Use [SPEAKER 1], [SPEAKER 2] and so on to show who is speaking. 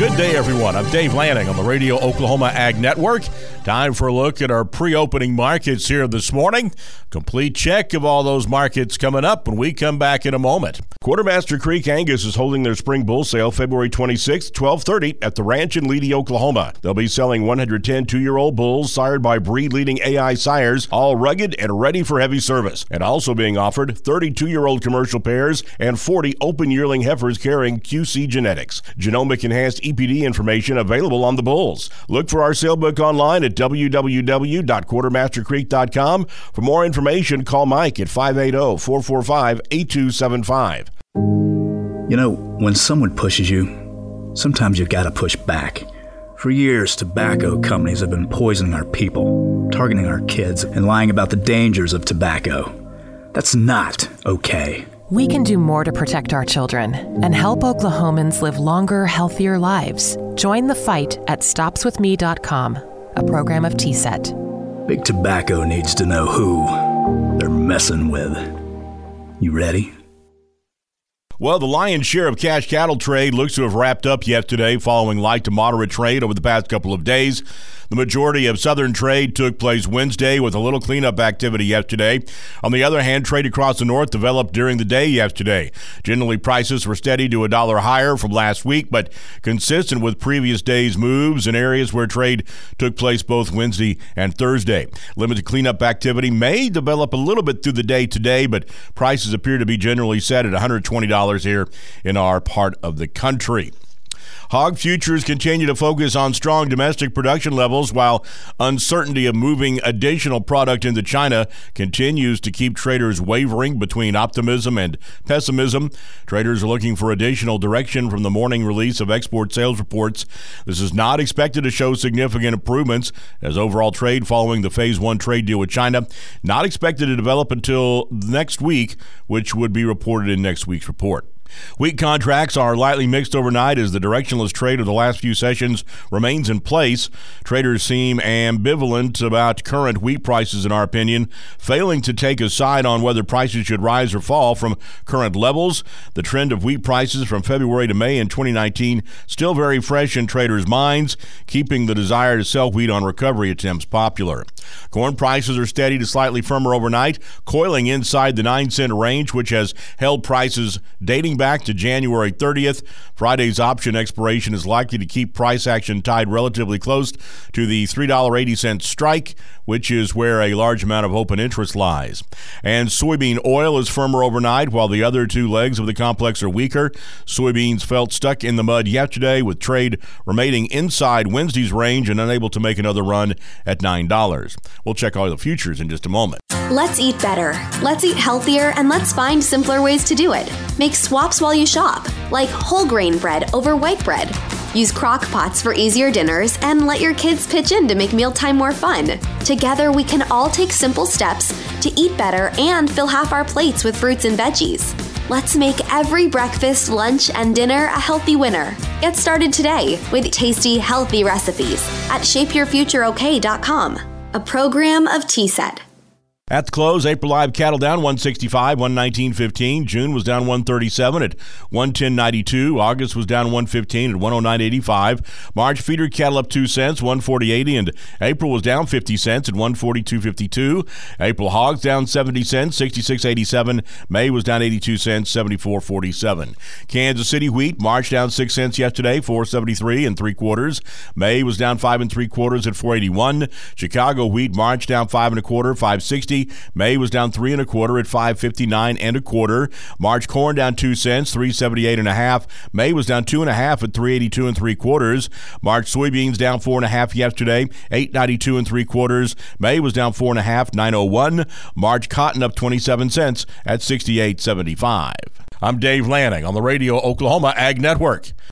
[SPEAKER 1] Good day, everyone. I'm Dave Lanning on the Radio Oklahoma Ag Network. Time for a look at our pre-opening markets here this morning. Complete check of all those markets coming up when we come back in a moment. Quartermaster Creek Angus is holding their spring bull sale February 26th, 12:30 at the ranch in Leedy, Oklahoma. They'll be selling 110 two-year-old bulls sired by breed-leading AI sires, all rugged and ready for heavy service. And also being offered 32-year-old commercial pairs and 40 open yearling heifers carrying QC genetics. Genomic enhanced EPD information available on the bulls. Look for our sale book online at www.quartermastercreek.com. For more information, call Mike at 580-445-8275.
[SPEAKER 2] You know, when someone pushes you, sometimes you've got to push back. For years, tobacco companies have been poisoning our people, targeting our kids, and lying about the dangers of tobacco. That's not okay.
[SPEAKER 3] We can do more to protect our children and help Oklahomans live longer, healthier lives. Join the fight at StopsWithMe.com, a program of TSET.
[SPEAKER 2] Big Tobacco needs to know who they're messing with. You ready?
[SPEAKER 1] Well, the lion's share of cash cattle trade looks to have wrapped up yesterday following light to moderate trade over the past couple of days. The majority of southern trade took place Wednesday with a little cleanup activity yesterday. On the other hand, trade across the north developed during the day yesterday. Generally, prices were steady to $1 higher from last week, but consistent with previous days' moves in areas where trade took place both Wednesday and Thursday. Limited cleanup activity may develop a little bit through the day today, but prices appear to be generally set at $120 here in our part of the country. Hog futures continue to focus on strong domestic production levels while uncertainty of moving additional product into China continues to keep traders wavering between optimism and pessimism. Traders are looking for additional direction from the morning release of export sales reports. This is not expected to show significant improvements as overall trade following the Phase 1 trade deal with China not expected to develop until next week, which would be reported in next week's report. Wheat contracts are lightly mixed overnight as the directionless trade of the last few sessions remains in place. Traders seem ambivalent about current wheat prices, in our opinion, failing to take a side on whether prices should rise or fall from current levels. The trend of wheat prices from February to May in 2019 still very fresh in traders' minds, keeping the desire to sell wheat on recovery attempts popular. Corn prices are steady to slightly firmer overnight, coiling inside the 9-cent range, which has held prices dating back to January 30th. Friday's option expiration is likely to keep price action tied relatively close to the $3.80 strike, which is where a large amount of open interest lies. And soybean oil is firmer overnight, while the other two legs of the complex are weaker. Soybeans felt stuck in the mud yesterday, with trade remaining inside Wednesday's range and unable to make another run at $9. We'll check all the futures in just a moment.
[SPEAKER 4] Let's eat better. Let's eat healthier, and let's find simpler ways to do it. Make swaps while you shop, like whole grain bread over white bread. Use crock pots for easier dinners, and let your kids pitch in to make mealtime more fun. Together, we can all take simple steps to eat better and fill half our plates with fruits and veggies. Let's make every breakfast, lunch, and dinner a healthy winner. Get started today with tasty, healthy recipes at shapeyourfutureok.com, a program of TSET.
[SPEAKER 1] At the close, April live cattle down 165, 119.15. June was down 137 at 110.92. August was down 115 at 109.85. March feeder cattle up 2 cents, 140.80, and April was down 50 cents at 142.52. April hogs down 70 cents, 66.87. May was down 82 cents, 74.47. Kansas City wheat March down 6 cents yesterday, 4.73 3/4. May was down 5 3/4 at 4.81. Chicago wheat March down 5 1/4, 5.60. May was down 3 1/4 at 5.59 1/4. March corn down 2 cents, 3.78 1/2. May was down 2 1/2 at 3.82 3/4. March soybeans down 4 1/2 yesterday, 8.92 3/4. May was down 4 1/2, 9.01. March cotton up 27 cents at 68.75. I'm Dave Lanning on the Radio Oklahoma Ag Network.